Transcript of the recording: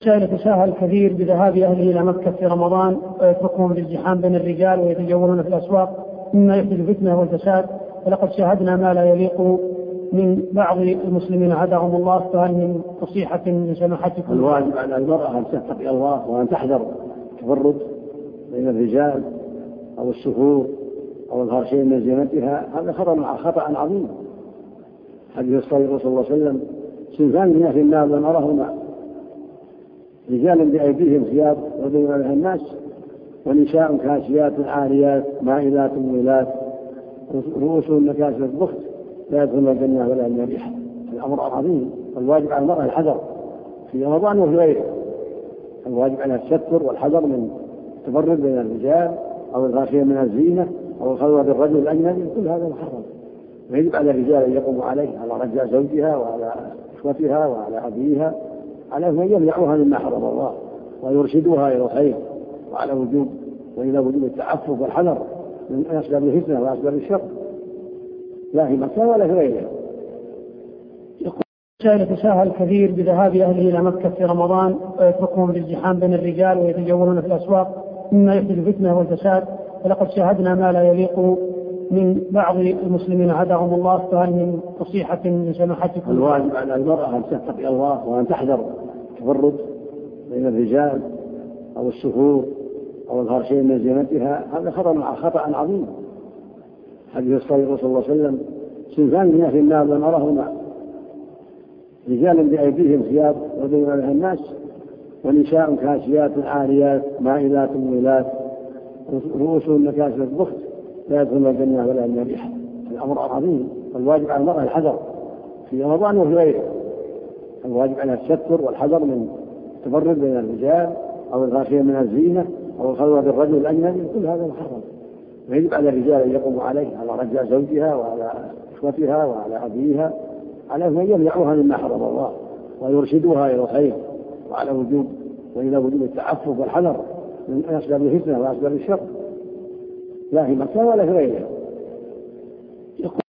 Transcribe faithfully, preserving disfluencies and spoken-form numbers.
يتساهل الكثير بذهاب أهله إلى مكة في رمضان ويتركهم بالزحام بين الرجال ويتجولون في الأسواق مما يحدث الفتنة والفساد، ولقد شاهدنا ما لا يليق من بعض المسلمين عادهم الله. فهل من نصيحة من سماحتكم؟ الواجب على المرأة أن تتقي الله وأن تحذر التفرد بين الرجال أو السفور أو إظهار شيء من زينتها، هذا خطأ خطأ عظيم. حديث الصحيح صلى الله عليه وسلم: صنفان من أهل النار لم أرهما، رجال بأيديهم ثياب يضربون بها الناس، ونساء كاسيات عاريات مائلات مميلات رؤوسهن كاسية البخت لا يدخلن الجنة ولا من ريحها. الأمر عظيم، والواجب على المرأة الحذر في رمضان وفي غيره. الواجب على التستر والحذر من التفرد بين الرجال أو الغاشية من الزينة أو الخلوة بالرجل الأجنبي، كل هذا محرم. ويجب على الرجال أن يقوموا عليه، على رجاء زوجها وعلى إخوتها وعلى أبيها، على أن يمنعوها مما حرم الله ويرشدوها إلى الخير، وعلى وجوب وإلى وجوب التعفف والحذر من أسباب الفتنة وأسباب الشر، لا في مكة ولا في غيرها. يتساهل الكثير بذهاب أهله إلى مكة في رمضان ويتركهم بالزحام بين الرجال ويتجولون في الأسواق مما يحدث الفتنة والفساد، ولقد شاهدنا ما لا يليق من بعض المسلمين عادهم الله. فهل من نصيحة من سماحتكم؟ الواجب على المرأة أن تتقي الله وأن تحذر التفرد بين الرجال أو السفور أو إظهار شيء من زينتها، هذا خطأ خطأ عظيم. حديث الصحيح صلى الله عليه وسلم: صنفان من أهل النار لم أرهما، رجال بأيديهم ثياب يضربون بها الناس، ونساء كاسيات عاريات مائلات مميلات رؤوسهن كاسية البخت لا يدخلن الجنة ولا من ريحها. الأمر عظيم، والواجب على المرأة الحذر في رمضان وفي غيره. الواجب على التستر والحذر من التفرد بين الرجال أو الغاشية من الزينة أو الخلوة بالرجل الأجنبي، كل هذا محرم. ويجب على الرجال أن يقوموا عليه، على رجاء زوجها وعلى إخوتها وعلى أبيها، على أن يمنعوها مما حرم الله ويرشدوها إلى الخير، وعلى وجوب وإلى وجوب التعفف والحذر من أسباب الفتنة وأسباب الشر، لا في مكة ولا في غيرها.